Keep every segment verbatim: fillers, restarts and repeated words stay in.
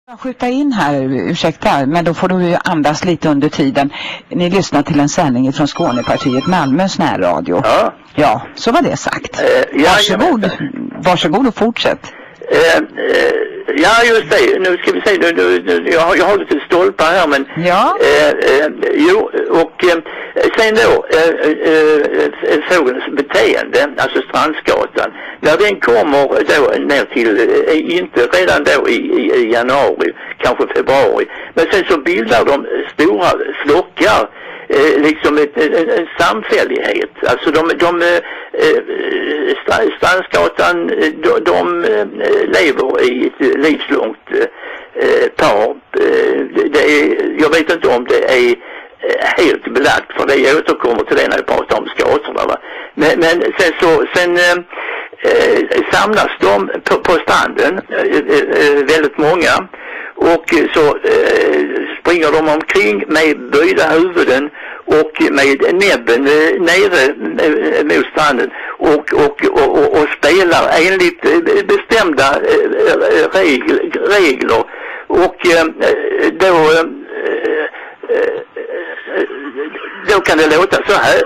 Jag skjuta in här, ursäkta, men då får du andas lite under tiden. Ni lyssnar till en sändning från Skånepartiet Malmös närradio. Ja. Ja, så var det sagt. Uh, ja, varsågod, varsågod och fortsätt. Uh, uh, ja, just det. Nu ska vi se, nu, nu, nu, jag, har, jag har lite stolpar här, men... Ja. Uh, uh, jo, och uh, sen då, uh, uh, fågelns beteende, alltså Strandsgatan, när den kommer då ner till, uh, inte redan då i, i, i januari, kanske februari, men sen så bildar de stora flockar, Eh, liksom ett, en, en samfällighet. Alltså de, de eh, Strandsgatan, de, de eh, lever i ett livslångt eh, par. Eh, det är, jag vet inte om det är helt belagt, för det jag återkommer till det när jag pratar om skatorna, va? Men, men sen så sen eh, eh, samlas de på, på stranden, eh, eh, väldigt många. Och så eh, springer de omkring med böjda huvuden och med näbben eh, nere eh, mot stranden och, och, och, och, och spelar enligt eh, bestämda eh, regl, regler. Och eh, då, eh, eh, då kan det låta så här.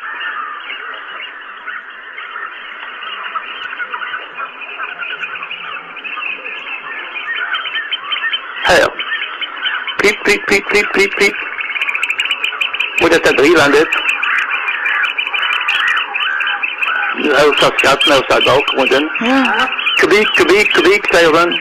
Här. Plipp, plipp, plipp, plipp, plipp, plipp. Och detta drivandet. Nu hörsar skrattmåsar i bakgrunden. Ja. Kubik, kubik, kubik, säger den.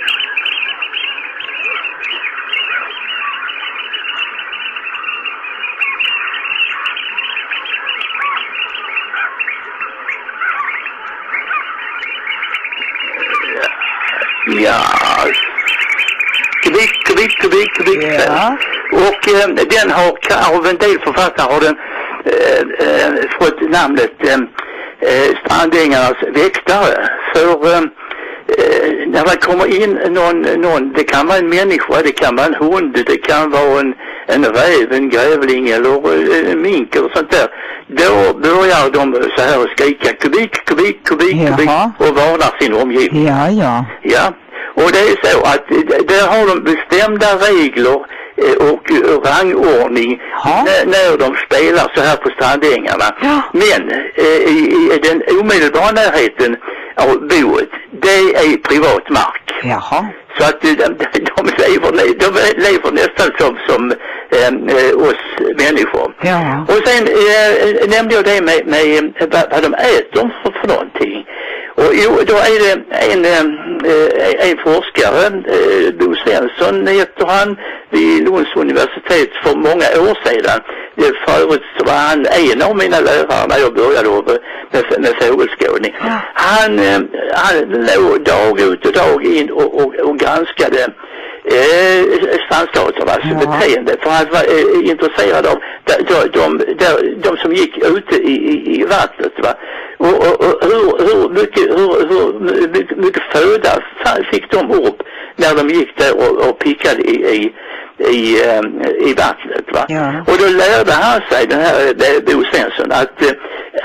Ja. Kubik, kubik, kubik, kubik. Ja. Och eh, den har, av en del författare har den eh, eh, fått namnet eh, Strandängarnas väktare. För eh, när det kommer in någon, någon, det kan vara en människa, det kan vara en hund, det kan vara en, en räv, en grävling eller en mink eller sånt där. Då börjar de så här skrika kubik, kubik, kubik, Jaha. kubik och varnar sin omgivning. Ja, ja. Ja. Och det är så att där har de bestämda regler och rangordning när, när de spelar så här på strandängarna. Ja. Men i, i den omedelbara närheten av boet, det är privat mark. Jaha. Så att de, de, de, lever, de lever nästan som, som eh, oss människor. Ja. Och sen eh, nämnde jag det med, med vad, vad de äter för, för någonting. Och jo, då är det en, eh, en forskare, eh, Bo Svensson heter han, vid Lunds universitet för många år sedan. Förut så var han en av mina lärare när jag började med, med fågelskådning. Ja. Han, eh, han låg dag ut och dag in och, och, och granskade eh, strandstaternas ja. beteende. För han var eh, intresserad av de, de, de, de som gick ute i, i, i vattnet, va? Och, och, och hur, hur, mycket, hur, hur mycket, mycket föda fick de upp när de gick där och, och pickade i, i, i, i vattnet, va? Ja. Och då lärde han sig, den här Bo Svensson, att uh,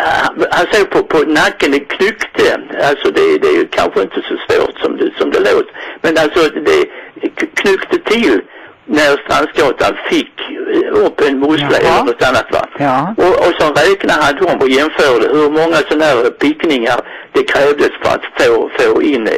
han såg på, på nacken, det knyckte, alltså det, det är kanske inte så svårt som det, som det låter, men alltså det knyckte till när Strandsgatan fick upp en mussla eller något annat, va? Ja. Och, och så räknade han dem och jämförde hur många sådana här pickningar det krävdes för att få, få in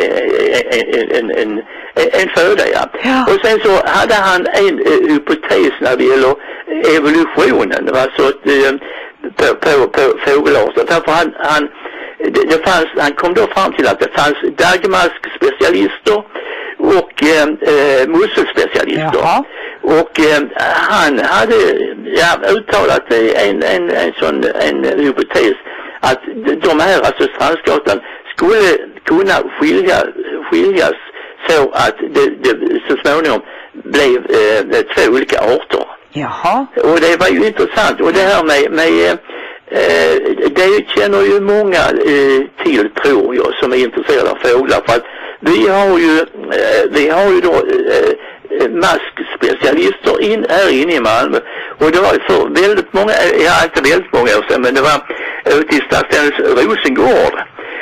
en, en, en, en föda, ja. Ja. Och sen så hade han en uh, hypotes när det gäller evolutionen, va? Så att, uh, på, på, på fågelarter. Därför han, han, det, det fanns, han kom då fram till att det fanns dagmaskspecialister och eh, musselspecialister. Jaha. Och eh, han hade ja, uttalat en, en, en sån en hypotes att de här, alltså Strandsgatan, skulle kunna skilja, skiljas så att det, det så småningom blev eh, två olika arter. Jaha. Och det var ju intressant. Och det här med, med eh, det känner ju många eh, till, tror jag, som är intresserade av fåglar, för att vi har ju, eh, vi har ju då eh, maskspecialister in, här inne i Malmö. Och det var för väldigt många, ja inte väldigt många år sedan, men det var ute i stadsdelens Rosengård.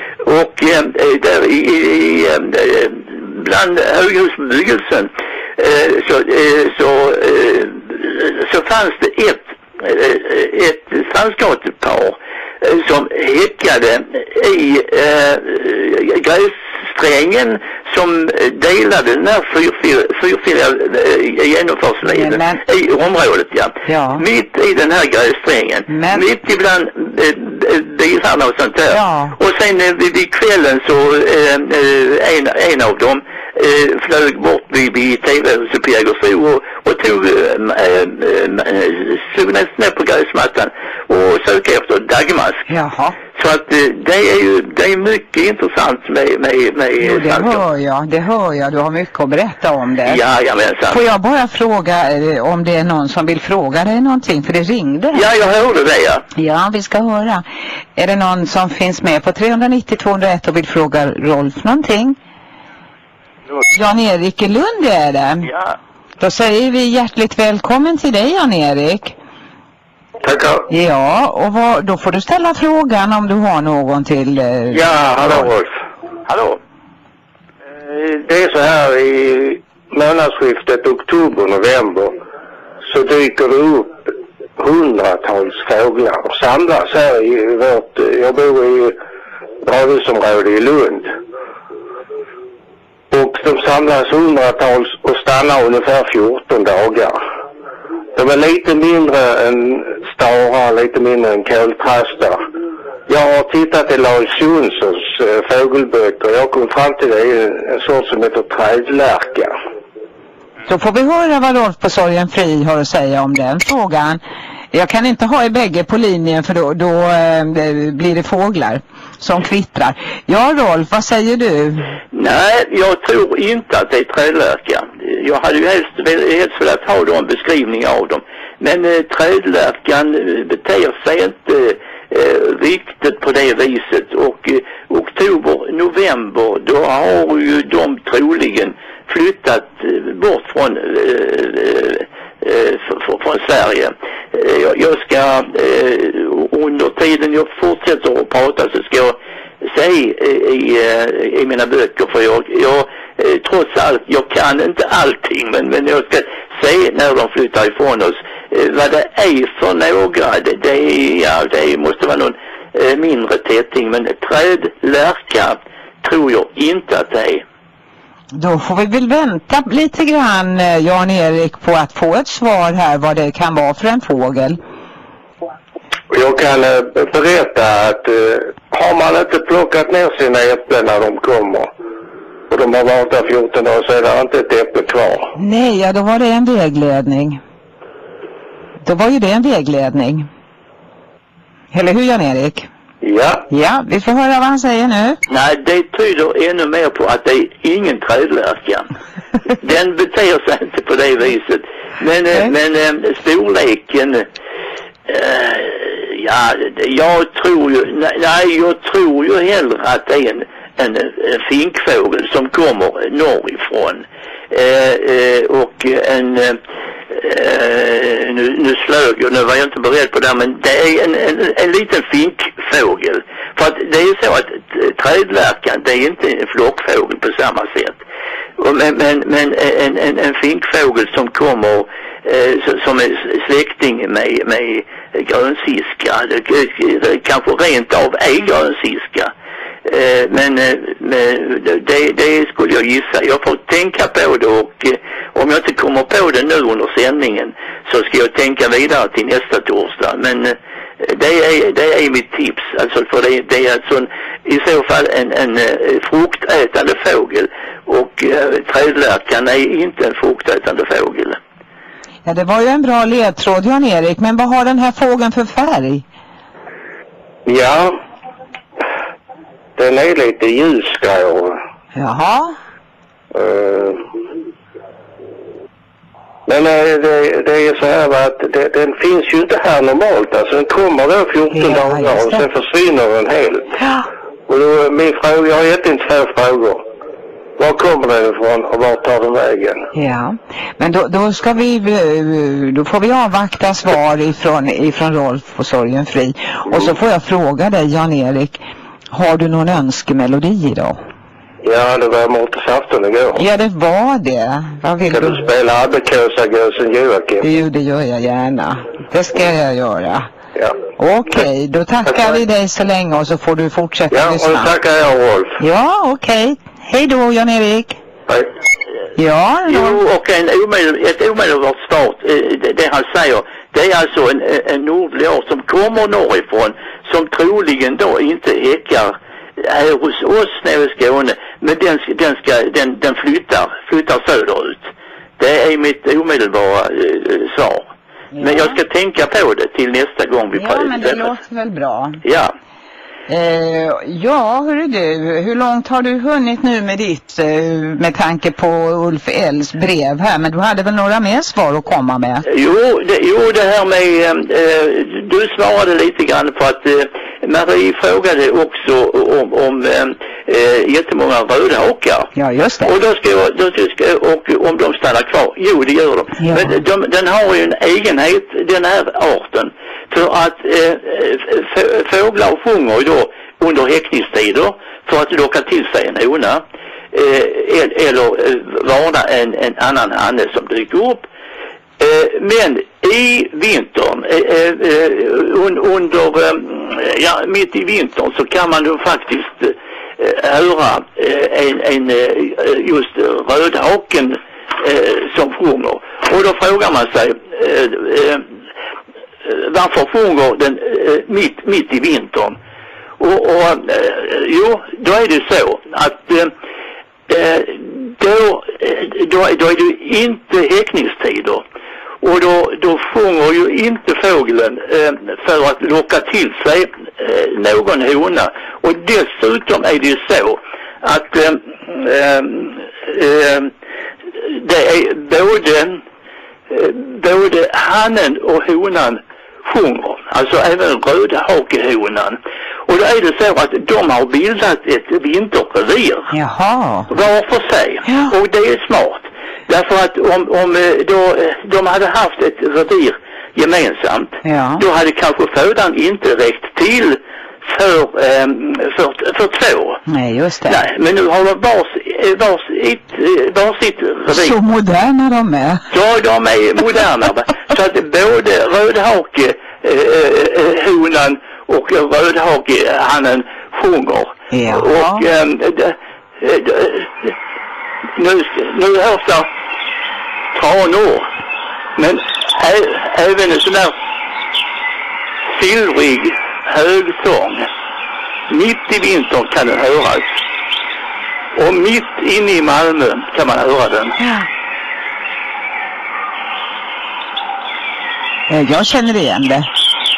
Och eh, där i, i, i bland höghusbebyggelsen så, eh, så, eh, så fanns det ett, eh, ett strandgatepar eh, som häckade i eh, grässträngen som delade den här fyrfiliga eh, genomfartsleden i området, ja. ja. Mitt i den här grässträngen. Men... Mitt ibland eh, bilarna och sånt där. Ja. Och sen eh, vid kvällen så eh, en, en av dem eh, flög bort vid, vid tv-huset på Jägersro och, och tog eh, eh, slog nästan ner på gräsmattan och sökte efter dagmask. Jaha. Så att det är ju det är mycket intressant med med med jo, det hör jag, det hör jag. Du har mycket att berätta om det. Ja, jag menar. Får jag bara fråga om det är någon som vill fråga dig någonting, för det ringde. Ja, jag hörde det, ja. Ja, vi ska höra. Är det någon som finns med på tre nio noll två noll ett och vill fråga Rolf någonting? Jan-Erik i Lund är det. Ja. Då säger vi hjärtligt välkommen till dig, Jan-Erik. Tackar. Ja, och vad, då får du ställa frågan om du har någon till... Eh, ja, hallå Rolf. Hallå. Eh, det är så här i månadsskiftet oktober-november så dyker det upp hundratals fåglar och samlas här i vårt... Jag bor i radhusområde i Lund. Och de samlas hundratals och stannar ungefär fjorton dagar. De är lite mindre än starar, lite mindre än koltrastar. Jag har tittat i Lars Jonssons äh, fågelböcker. Jag kom fram till det i en, en sort som heter trädlärka. Så får vi höra vad Rolf på Sorgen Fri har att säga om den frågan. Jag kan inte ha i bägge på linjen för då, då äh, blir det fåglar som kvittrar. Ja, Rolf, vad säger du? Nej, jag tror inte att det är trädlärka. Jag hade ju helst, helst velat ha då en beskrivning av dem. Men eh, trädlärkan beter sig inte eh, riktigt på det viset. Och eh, oktober, november, då har ju de troligen flyttat eh, bort från, eh, eh, från Sverige. Eh, jag, jag ska eh, under tiden jag fortsätter att prata så ska jag se i, i, i mina böcker, för jag, jag eh, trots allt, jag kan inte allting, men, men jag ska se när de flyttar ifrån oss eh, vad det är för några. Det, det, ja, det måste vara någon eh, mindre tätting, men trädlärka tror jag inte att det är. Då får vi väl vänta lite grann, Jan-Erik, på att få ett svar här vad det kan vara för en fågel. Jag kan äh, berätta att äh, har man inte plockat ner sina äpplen när de kommer och de har varit där fjorton dagar så är det inte ett äpple kvar. Nej, ja, då var det en vägledning. Då var ju det en vägledning. Eller hur, Jan-Erik? Ja. Ja, vi får höra vad han säger nu. Nej, det tyder ännu mer på att det är ingen trädlärka. Den beter sig inte på det viset. Men, äh, men äh, storleken... Äh, ja, jag tror ju, nej, jag tror ju hellre att det är en, en, en finkfågel som kommer norrifrån. Eh, eh, och en, eh, nu, nu slög jag, nu var jag inte beredd på det, men det är en, en, en liten finkfågel. För att det är så att trädlärkan, det är inte en flockfågel på samma sätt. Och men, men, men en, en, en finkfågel som kommer eh, som är släkting med, med grönsiska, kanske rent av är grönsiska. Eh, men eh, det, det skulle jag gissa. Jag får tänka på det, och eh, om jag inte kommer på det nu under sändningen så ska jag tänka vidare till nästa torsdag. Men eh, det, är, det är mitt tips. Alltså, för det, det är alltså en, i så fall en, en, en fruktätande fågel, och eh, trädlärkan är inte en fruktätande fågel. Ja, det var ju en bra ledtråd, Jan-Erik, men vad har den här fågeln för färg? Ja, den är lite ljusgrå. Jaha. Uh, men uh, det, det är så här att det, den finns ju inte här normalt. Alltså den kommer då fjorton ja, dagar och sen försvinner den helt. Ja. Och då, min fråga, jag har gett in två frågor. Var kommer den ifrån och var tar den vägen? Ja, men då, då ska vi, då får vi avvakta svar ifrån, ifrån Rolf på Sorgen Fri. Och så får jag fråga dig, Jan-Erik, har du någon önskemelodi idag? Ja, det var motorsafton igår. Ja, det var det. Vad vill Ska du? du spela Abbekåsa-gåsen Joakim? Jo, det gör jag gärna. Det ska jag göra. Ja. Okej, okay, då tackar vi dig så länge och så får du fortsätta ja, lyssna. Ja, och tackar jag Rolf. Ja, okej. Okay. Hej då, Jan-Erik. Hej. Ja, jo, och en omedel, ett omedelbart start, det, det han säger, det är alltså en, en nordlig art som kommer norrifrån, som troligen då inte häckar här hos oss nere i Skåne, men den, den, ska, den, den flyttar, flyttar söderut. Det är mitt omedelbara eh, svar. Ja. Men jag ska tänka på det till nästa gång vi pratar. Ja, men det låter väl bra. Ja. Eh, ja, hörru du, hur långt har du hunnit nu med ditt, eh, med tanke på Ulf L's brev här? Men du hade väl några mer svar att komma med? Jo, det, jo, det här med, eh, du svarade lite grann på att eh, Marie frågade också om, om eh, jättemånga rödhakar. Ja, just det. Och då ska jag, då ska jag, och om de stannar kvar. Jo, det gör de. Ja. Men de, den har ju en egenhet, den här arten. För att eh, fåglar sjunger då under häckningstider för att locka till sig en hona. Eh, eller eh, varna en, en annan hanne som dyker upp. Eh, men i vintern, eh, eh, un, under, eh, ja, mitt i vintern så kan man då faktiskt eh, höra eh, en, en eh, just rödhaken eh, som sjunger. Och då frågar man sig, eh, eh, varför sjunger den eh, mitt, mitt i vintern? Och, och eh, jo, då är det så att eh, då, då, då är det inte häckningstider. Och då, då sjunger ju inte fågeln eh, för att locka till sig eh, någon hona. Och dessutom är det så att eh, eh, det är både, eh, både hannen och honan sjunger. Alltså även rödhakehonan. Och då är det så att de har bildat ett vinterrevir. Jaha. Var för sig. Ja. Och det är smart. Därför att om, om då, de hade haft ett revir gemensamt, ja. Då hade kanske födan inte räckt till för, för, för två. Nej, just det. Nej, men nu har de vars, vars, ett, varsitt revir. Så moderna de är. Ja, de är moderna. Så att både rödhake eh, honan och rödhake hannen sjunger. Ja. Och eh, d, d, nu, nu hörs det tranor, men ä, även en sån där silvrig högsång mitt i vintern kan den höras, och mitt inne i Malmö kan man höra den. Ja. Jag känner igen det.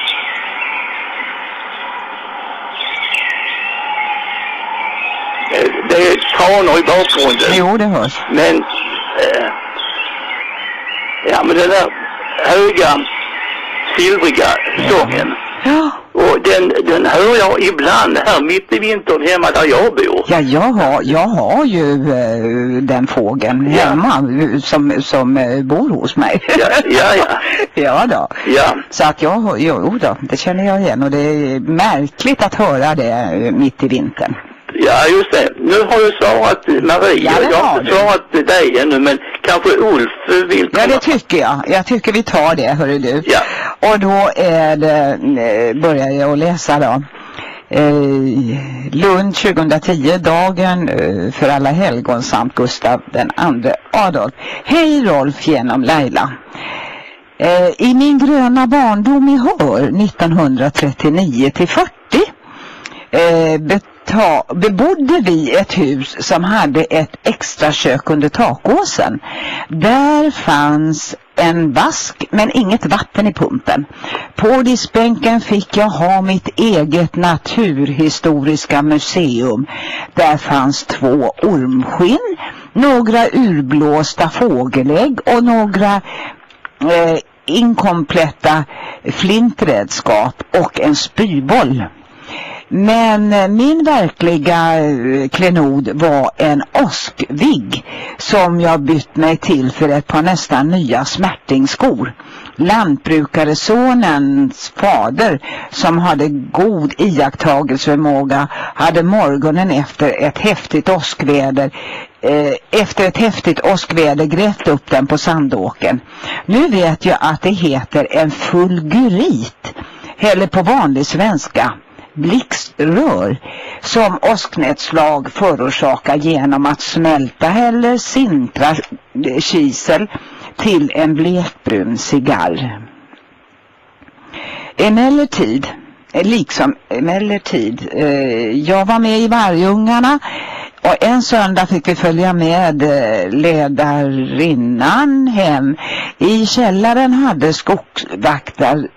Det är tranor i bakgrunden. Jo, det hörs. Men äh, ja, men den där höga silvriga sången. Ja. Och den, den hör jag ibland här mitt i vintern hemma där jag bor. Ja, jag har, jag har ju äh, den fågeln hemma, ja. som, som äh, bor hos mig. Ja, ja, ja. Ja då. Ja. Så att jag, jo då, det känner jag igen, och det är märkligt att höra det mitt i vintern. Ja, just det. Nu har du svarat Marie. Ja, jag har inte svarat dig ännu, men kanske Ulf vill komma. Ja, det tycker jag. Jag tycker vi tar det, hörru du. Ja. Och då är det, börjar jag att läsa då. Eh, Lund tjugohundratio, dagen eh, för alla helgon samt Gustav den andre Adolf. Hej Rolf genom Laila. Eh, I min gröna barndom i Hör nittonhundratrettionio till fyrtio eh, beta, bebodde vi ett hus som hade ett extra kök under takåsen. Där fanns en vask men inget vatten i pumpen. På diskbänken fick jag ha mitt eget naturhistoriska museum. Där fanns två ormskinn, några urblåsta fågelägg och några eh, inkompletta flintredskap och en spyboll. Men eh, min verkliga eh, klenod var en åskvigg som jag bytt mig till för ett par nästan nya smärtingskor. Lantbrukaresonens fader, som hade god iakttagelseförmåga, hade morgonen efter ett häftigt åskväder eh, efter ett häftigt åskväder grävt upp den på sandåken. Nu vet jag att det heter en fulgurit, eller på vanlig svenska blixtrör, som åsknedslag förorsakar genom att smälta eller sintra kisel till en blekbrun cigarr. Emellertid, liksom emellertid, eh, jag var med i Vargungarna och en söndag fick vi följa med eh, ledarinnan hem. I källaren hade skogsvaktare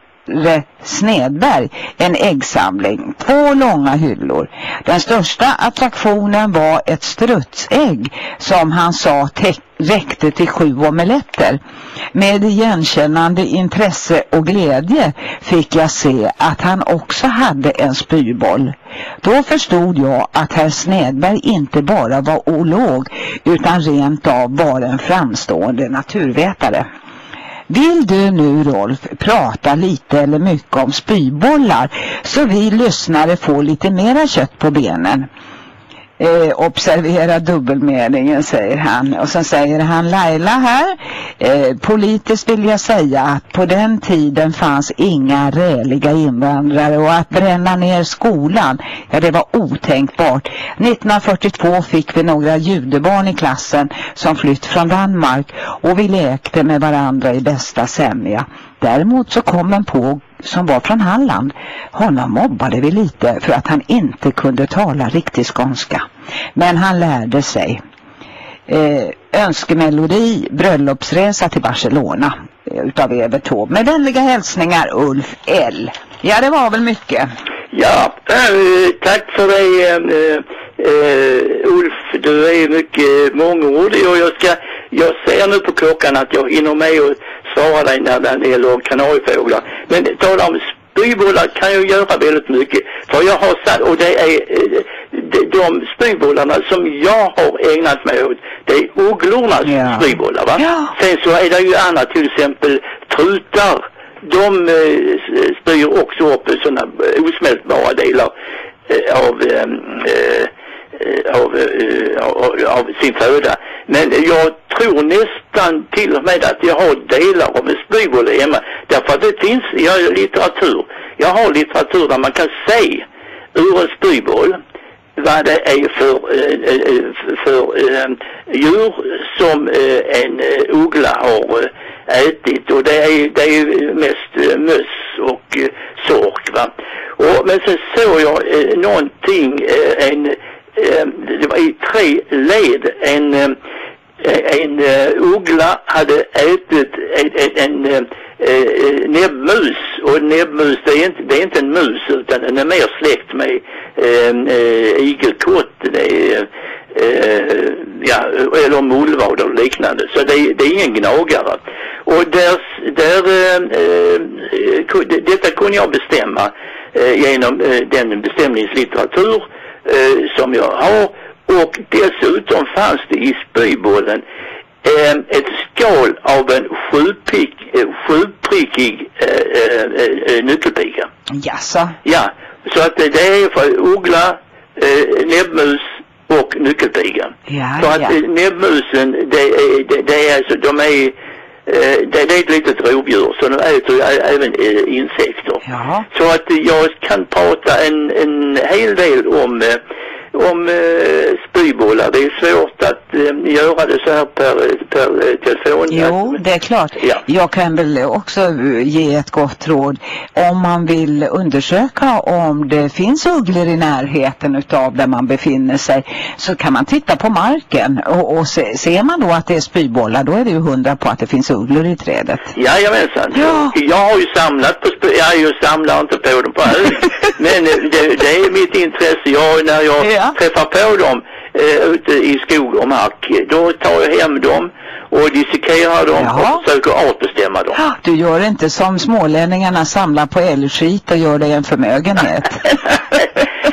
Snedberg en äggsamling, två långa hyllor. Den största attraktionen var ett strutsägg som han sa räckte till sju omeletter. Med igenkännande intresse och glädje fick jag se att han också hade en spyboll. Då förstod jag att herr Snedberg inte bara var olog utan rent av var en framstående naturvetare. Vill du nu, Rolf, prata lite eller mycket om spybollar så vi lyssnare får lite mera kött på benen? Eh, observera dubbelmeningen, säger han. Och sen säger han, Laila här, eh, politiskt vill jag säga att på den tiden fanns inga räliga invandrare och att bränna ner skolan, ja det var otänkbart. nittonhundrafyrtiotvå fick vi några judebarn i klassen som flytt från Danmark och vi lekte med varandra i bästa sämja. Däremot så kom en på som var från Halland. Honom mobbade vi lite för att han inte kunde tala riktigt skånska. Men han lärde sig. Eh, önskemelodi, bröllopsresa till Barcelona eh, utav Evert Taube. Med vänliga hälsningar, Ulf L. Ja, det var väl mycket. Ja, äh, tack för dig äh, äh, Ulf. Du är mycket mångordig och jag ska jag ser nu på klockan att jag hinner med och svara dig när det gäller kanariefåglar. Men tala om spybollar kan jag göra väldigt mycket. För jag har satt, och det är de, de spybollarna som jag har ägnat mig åt, det är ugglornas yeah. spybollar, va? Yeah. Sen så är det ju annat, till exempel trutar. De eh, spyr också upp sådana osmältbara delar eh, av eh, Av, av, av sin föda. Men jag tror nästan till och med att jag har delar av en spyboll hemma. Därför att det finns jag har litteratur. Jag har litteratur där man kan se ur en spyboll vad det är för, för, för djur som en uggla har ätit. Och det är, det är mest möss och sork, va? Och, men sen såg jag någonting, en det var i tre led. En, en uggla hade ätit en, en, en, en näbbmus. Och näbbmus, det är, inte, det är inte en mus utan den är mer släkt med äh, igelkott. Det är, äh, ja, eller mullvad och liknande. Så det är, det är ingen gnagare. Och där, där äh, detta kunde jag bestämma äh, genom äh, den bestämningslitteratur Eh, som jag har, och dessutom fanns det i spybollen eh, ett skal av en sjuprick, eh, sjuprickig eh, eh, nyckelpiga. Jaså? Ja, så att det är för uggla, eh, näbbmus och nyckelpiga. Ja, så att ja. eh, näbbmusen, det är, det, det är alltså, de är Det, det är ett litet rovdjur, så de äter ju även äh, insekter. Jaha. Så att jag kan prata en, en hel del om, om äh, spybollar. Det är svårt att äh, göra det så här per, per telefon. Jo, det är klart. Ja. Jag kan väl också ge ett gott råd. Om man vill undersöka om det finns ugglor i närheten utav där man befinner sig, så kan man titta på marken. Och, och se, ser man då att det är spybollar, då är det ju hundra på att det finns ugglor i trädet. Jajamensan. Ja. Jag har ju samlat på spy- jag ju samlar inte på dem på hög. Men det, det är mitt intresse. Jag, när jag ja. träffar på dem eh, ute i skog och mark, då tar jag hem dem och dissekerar dem. Jaha. Och försöker artbestämma dem. Ah, du gör inte som smålänningarna, samlar på älgskit och gör det en förmögenhet.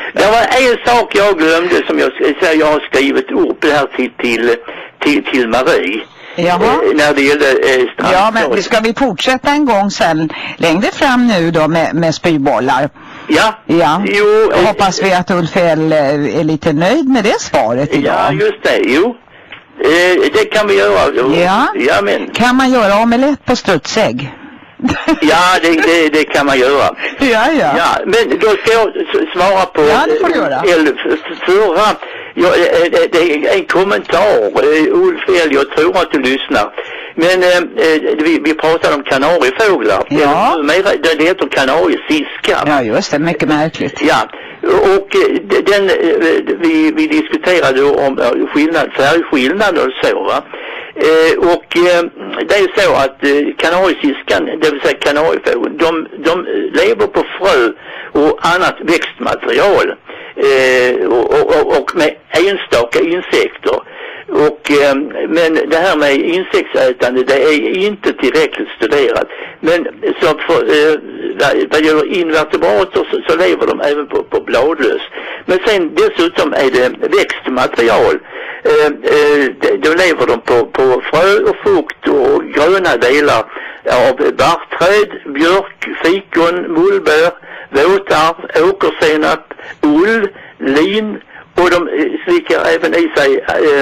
Det var en sak jag glömde som jag, jag har skrivit upp här till, till, till, till Marie. Jaha. Eh, när det gäller eh, strand. Ja, men ska vi fortsätta en gång sen längre fram nu då med, med spybollar? Ja. Ja. Jo, eh, hoppas vi att Ulf L är lite nöjd med det svaret idag. Ja, just det. Jo. Eh, det kan vi göra. Ja. Ja, men... Kan man göra omelett på strutsägg? Ja, det, det, det kan man göra. Ja, ja. Ja, men då ska jag svara på... Ja, det får du göra. Eller förra... Ja, det, det är en kommentar. Ulf L, jag tror att du lyssnar. Men eh, vi, vi pratade om kanariefåglar. Ja. Det, det heter kanariesiska. Ja, just det. Mycket märkligt. Ja, och den, vi, vi diskuterade om skillnad, färgskillnad och så, va. Eh, och eh, det är så att eh, kanariesiskan, det vill säga kanariefågeln, de, de lever på frö och annat växtmaterial eh, och, och, och med enstaka insekter. Och, eh, men det här med insektsätande, det är inte tillräckligt studerat. Men så för, eh, vad gäller invertebrater så, så lever de även på, på bladlös. Men sen dessutom är det växtmaterial. Eh, eh, då lever de på, på frö och frukt och gröna delar av barrträd, björk, fikon, mullbär, våtar, åkersenap, ull, lin. Och de slickar även i sig äh,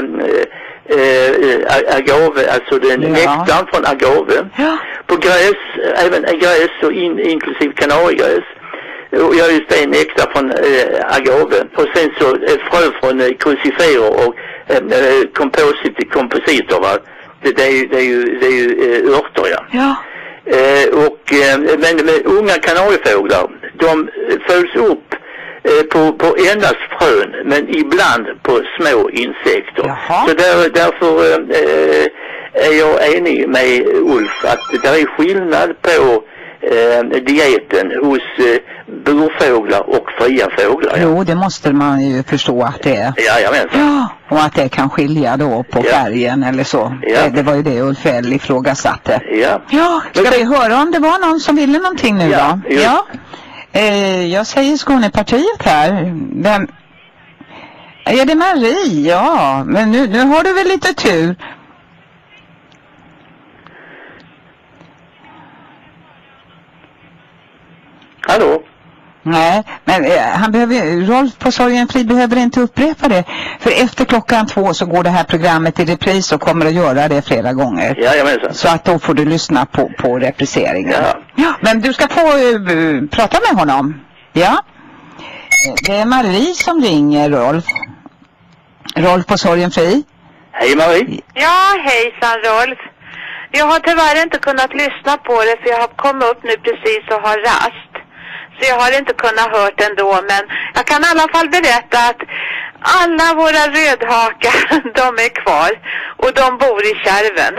äh, agave, alltså den ja. Nektarn från agave. Ja. På gräs, även gräs och in, inklusive kanariegräs. Och jag just det, nektar från äh, agave. Och sen så äh, frö från äh, cruciferer och äh, komposit, kompositer, va? Det, det, är ju, det är ju, det är ju äh, örter, ja. Ja. Äh, och, äh, men med unga kanariefåglar, de följs upp På, på endast frön, men ibland på små insekter. Jaha. Så där, därför eh, är jag enig med Ulf att det är skillnad på eh, dieten hos eh, burfåglar och fria fåglar. Ja. Jo, det måste man ju förstå att det är. Ja, jag menar. Ja, och att det kan skilja då på ja. Färgen eller så. Ja. Det, det var ju det Ulf L ifrågasatte. Ja. Ja, ska men, vi höra om det var någon som ville någonting nu ja, då? Just. Ja. Eh, jag säger Skånepartiet här. Vem? Är det Marie? Ja, men nu, nu har du väl lite tur. Hallå? Nej, men eh, han behöver, Rolf på Sorgenfri behöver inte upprepa det. För efter klockan två så går det här programmet i repris och kommer att göra det flera gånger. Ja, jag menar så. Så att då får du lyssna på, på repriseringen. Ja. Ja, men du ska få uh, prata med honom. Ja. Det är Marie som ringer, Rolf. Rolf på Sorgenfri. Hej Marie. Ja, hejsan Rolf. Jag har tyvärr inte kunnat lyssna på det för jag har kommit upp nu precis och har rast. Så jag har inte kunnat hört ändå, men jag kan i alla fall berätta att alla våra rödhakar, de är kvar och de bor i kärven.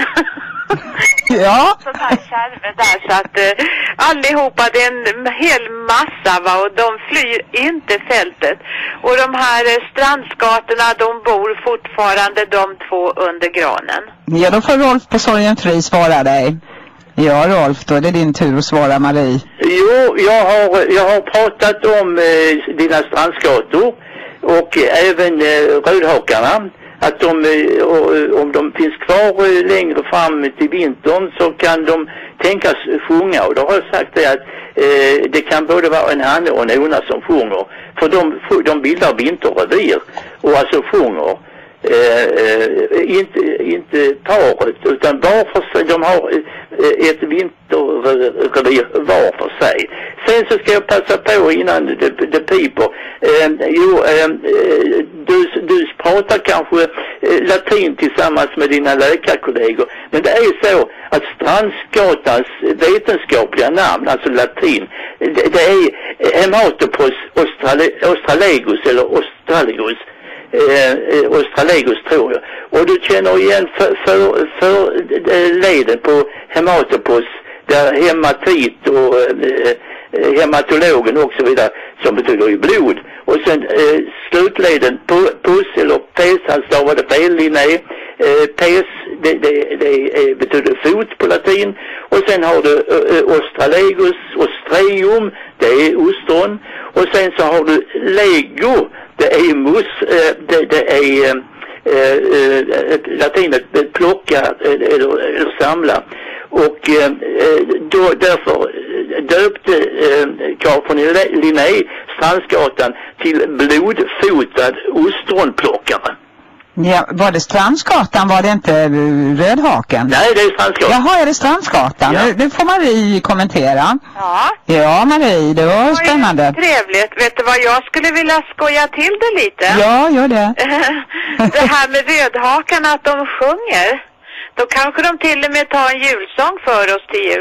Ja. Sån här kärve där, så att eh, allihopa, det är en hel massa, va, och de flyr inte fältet. Och de här eh, strandskatorna, de bor fortfarande de två under granen. Ja, då får Rolf på Sorgenfri svara dig. Ja, Rolf, då är det din tur att svara Marie. Jo, jag har, jag har pratat om eh, dina strandskator och eh, även eh, rödhakarna. Att de, eh, och, om de finns kvar eh, längre fram till vintern så kan de tänkas sjunga. Och då har jag sagt det att eh, det kan både vara en hanne och en hona som sjunger. För de, de bildar vinterrevir och alltså sjunger. Eh, eh, inte, inte paret utan var för sig, de har eh, ett vinterrevir var för sig. Sen så ska jag passa på innan det, det piper. Eh, jo, eh, du, du pratar kanske eh, latin tillsammans med dina läkarkollegor, men det är så att strandskatans vetenskapliga namn, alltså latin, det, det är Hematopus australe, australegus eller australegus. Eh, Australegus tror jag. Och du känner igen för, för, för eh, leden på hematopus där hematit och eh, hematologen och så vidare som betyder ju blod. Och sen eh, slutleden pus eller pes, han stavade fel, Linné, eh, pes, det, det, det betyder fot på latin. Och sen har du eh, ostralegus, ostreum, det är ostron. Och sen så har du lego, det är mus, eh, det, det är eh, eh, latinet plocka eller, eller samla. Och eh, då, därför döpte eh, Carl von Linné Strandsgatan till blodfotad ostronplockare. Ja, var det Strandsgatan? Var det inte Rödhaken? Nej, det är Strandsgatan. Jaha, är det Strandsgatan? Ja. Det får Marie kommentera. Ja. Ja, Marie, det var spännande. Det var ju trevligt. Vet du vad, jag skulle vilja skoja till det lite. Ja, gör det. Det här med Rödhakan, att de sjunger. Då kanske de till och med tar en julsång för oss till jul.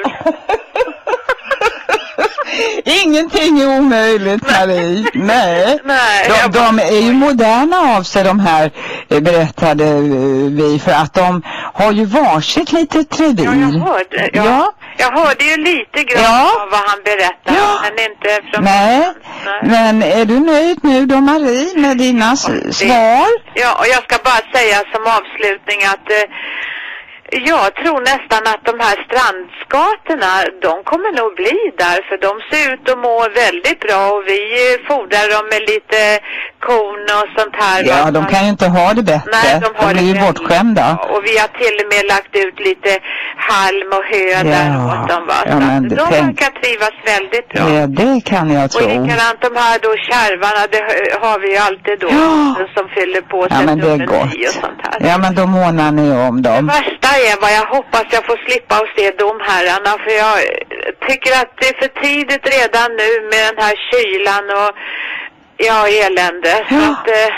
Ingenting är omöjligt, Marie. Nej. Nej, de, de är ju moderna av sig, de här, berättade vi, för att de har ju varsitt litet revir. Ja, jag hörde, ja. Ja. Jag hörde ju lite grann Ja. av vad han berättade, Ja. men inte från... Nej. Nej, Men är du nöjd nu då, Marie, med dina s- det- svar? Ja, och jag ska bara säga som avslutning att eh, jag tror nästan att de här strandskatorna, de kommer nog bli där, för de ser ut att må väldigt bra, och vi eh, fodrar dem med lite korn och sånt här. Ja, va? de kan ju inte ha det bättre. Nej, de har blir ju det väldigt bortskämda. bra. Och vi har till och med lagt ut lite halm och hö Ja. där åt dem, va? Ja, Så men att det de tänk- verkar trivas väldigt bra. Ja, det kan jag Och tro. likadant de här då kärvarna, det hö- har vi ju alltid då, Ja. som fyller på Ja, sig men det är nummer gott. nio och sånt här. Ja, men då månar ni om Det dem. värsta är vad jag hoppas jag får slippa att se domherrarna, för jag tycker att det är för tidigt redan nu med den här kylan och ja, elände. Så Ja. att, eh,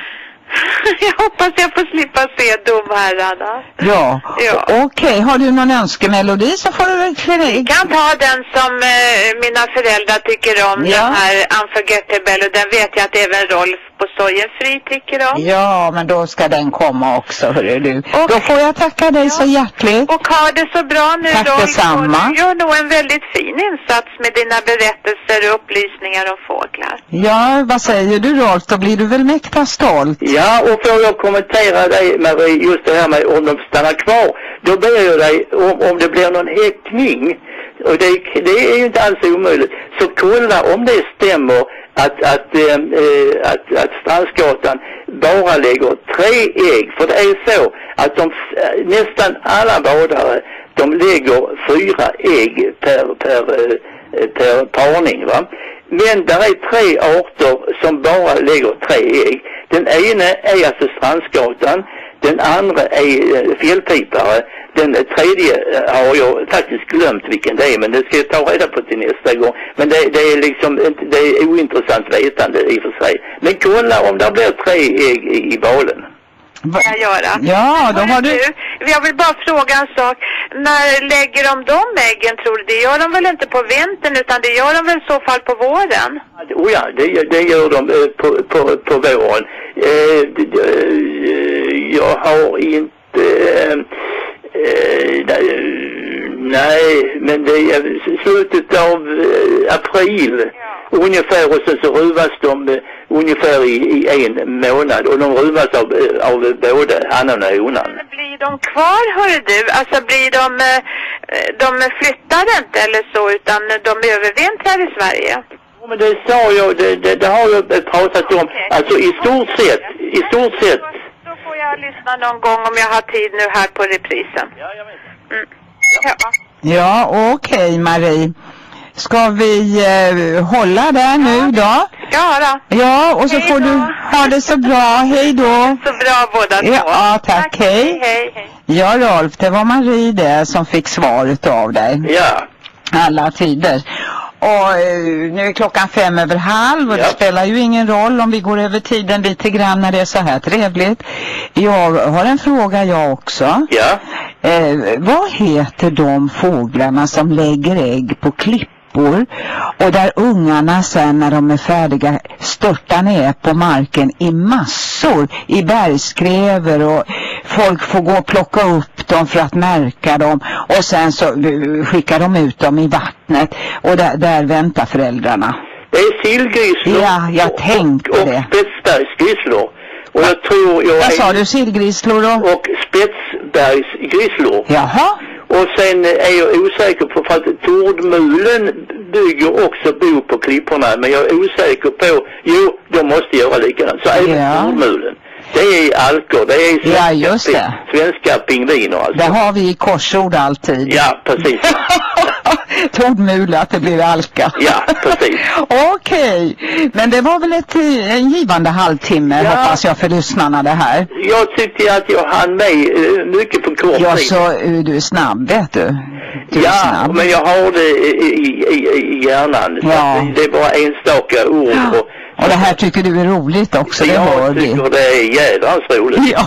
jag hoppas jag får slippa se domherrarna. Ja, Ja. okej. Har du någon önskemelodi så får du väl klä Jag kan ta den som eh, mina föräldrar tycker om, Ja. den här Unforgettable, och den vet jag att även Rolf på Sorgenfri tycker om. Ja, men då ska den komma också, hörru du. Och- Då får jag tacka dig så hjärtligt. Och ha det så bra nu, Tack Rolf. detsamma. Och du gör nog en väldigt fin insats med dina berättelser och upplysningar om fåglar. Ja, vad säger du, Rolf? Då blir du väl mäkta stolt. Ja, och får jag kommentera dig, Marie, just det här med om de stannar kvar. Då ber jag dig, om, om det blir någon häckning, och det, det är ju inte alls omöjligt, så kolla om det stämmer att, att, eh, att, att Strandsgatan bara lägger tre ägg. För det är så att de, nästan alla badare, de lägger fyra ägg per, per, per parning, va? Men där är tre arter som bara lägger tre ägg. Den ena är alltså Strandsgatan, den andra är eh, fjällpipare, den tredje eh, har jag faktiskt glömt vilken det är, men det ska jag ta reda på till nästa gång. Men det, det är liksom, det är ointressant vetande i och för sig. Men kolla om det blir tre ägg i, i balen. Va- Kan jag göra. Ja, då har du... Jag vill bara fråga en sak. När lägger de de äggen, tror du? Det gör de väl inte på vintern, utan det gör de väl i så fall på våren? Oh ja, det, det gör de eh, på, på, på våren. Eh, det, eh, jag har inte... Eh, eh, nej, men det är slutet av eh, april. Ja. Ungefär, och sen så ruvas de eh, ungefär i, i en månad. Och de ruvas av, av både hannen och honan. Men blir de kvar, hör du? Alltså blir de... eh, De flyttar inte eller så, utan de övervintrar i Sverige? Ja, men det sa jag, det, det, det har jag pratat om. Okej. Alltså i stort sett, i stort sett. Då, då får jag lyssna någon gång om jag har tid nu här på reprisen. Ja, jag vet. Mm. Ja. Ja, okej, Marie. Ska vi eh, hålla där nu då? Ja då. Ja, och så Hej får då. du ha det så bra. Hej då. Så bra båda två. Ja, tack. Hej. Hej, hej. Ja, Rolf, det var Marie det som fick svaret av dig. Ja. Alla tider. Och eh, nu är klockan fem över halv och Ja. det spelar ju ingen roll om vi går över tiden lite grann när det är så här trevligt. Jag har en fråga jag också. Ja. Eh, vad heter de fåglarna som lägger ägg på klippor och där ungarna sen när de är färdiga störtar ner på marken i massor, i bergskräver, och folk får gå och plocka upp dem för att märka dem och sen så uh, skickar de ut dem i vattnet och där, där väntar föräldrarna. Det är sillgrisslor. Ja, jag tänkte och, och det. spetsbergsgrisslor. Och jag tror jag... Vad sa du? Sillgrisslor och... Och spetsbergsgrisslor. Jaha. Och sen är jag osäker på, för att Tordmulen bygger också bo på klipporna, men jag är osäker på, jo, de måste göra likadant. Så även Ja. Tordmulen. Det är alkor, det är svenska, Ja, just det. svenska pingviner alltså. Det har vi i korsord alltid. Ja, precis. Tordmule att det blir alka. Ja, precis. Okej, men det var väl ett, en givande halvtimme, Ja. hoppas jag, för lyssnarna det här. Jag tyckte att jag hann med eh, mycket på kort Ja, tid. så uh, du är snabb, vet du. Du är Ja, snabb. men jag har det i, i, i, i hjärnan. Så Ja. att det är bara enstaka ord. Ja. Och, Och det här tycker du är roligt också, det jag hör vi. tycker det är jädrans roligt. Ja,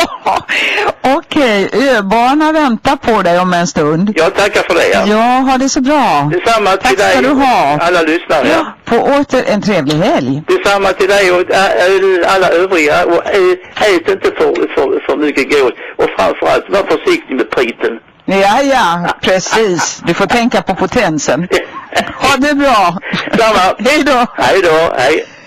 okej, öbarna väntar på dig om en stund. Jag tackar för det. Ja. Ja, ha det så bra. Detsamma till Tack dig ska du ha. och alla lyssnare. Ja, på åter en trevlig helg. Detsamma till dig och ä, alla övriga. Och ä, ät inte för, för, för mycket gås. Och framförallt var försiktig med priten. Ja, ja, precis. Du får tänka på potensen. Ha det bra. Samma. Hej då. Hej då. Hej.